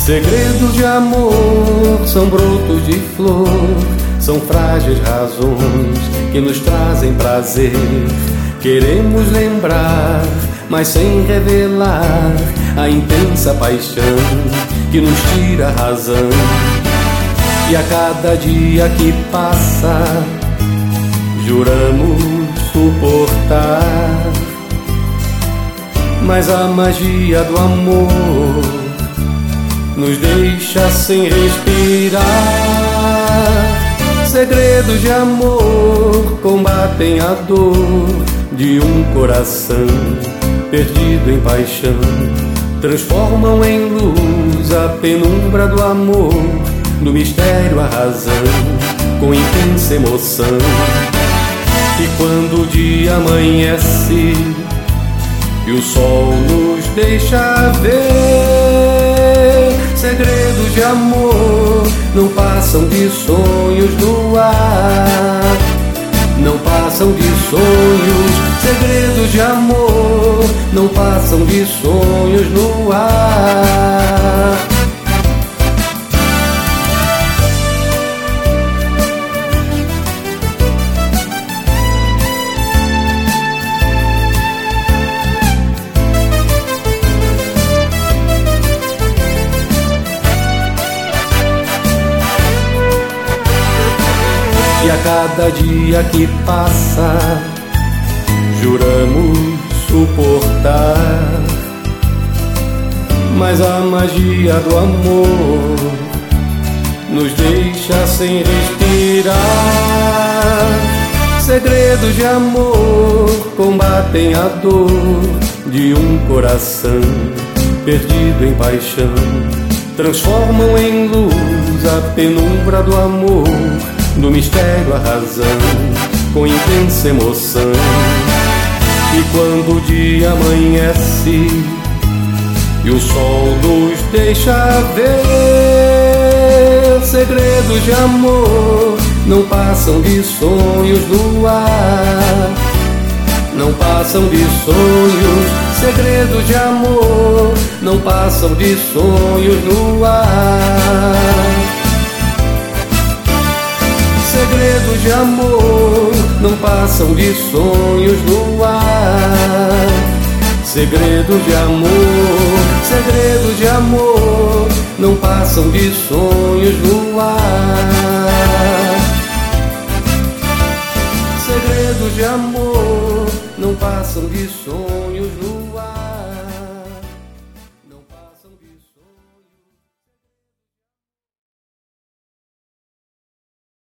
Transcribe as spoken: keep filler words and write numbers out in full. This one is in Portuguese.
Segredos de amor são brotos de flor, são frágeis razões que nos trazem prazer. Queremos lembrar, mas sem revelar a intensa paixão que nos tira a razão. E a cada dia que passa, juramos suportar, mas a magia do amor nos deixa sem respirar. Segredos de amor combatem a dor de um coração perdido em paixão, transformam em luz a penumbra do amor, no mistério a razão, com intensa emoção. E quando o dia amanhece e o sol nos deixa ver, segredos de amor não passam de sonhos no ar, não passam de sonhos. Segredos de amor não passam de sonhos no ar. E a cada dia que passa, juramos suportar, mas a magia do amor nos deixa sem respirar. Segredos de amor combatem a dor de um coração perdido em paixão, transformam em luz a penumbra do amor, no mistério a razão, com intensa emoção. E quando o dia amanhece e o sol nos deixa ver, segredos de amor não passam de sonhos no ar, não passam de sonhos. Segredos de amor não passam de sonhos no ar. Segredos de amor não passam de sonhos no ar. Segredos de amor, segredos de amor não passam de sonhos no ar. Segredos de amor não passam de sonhos no ar.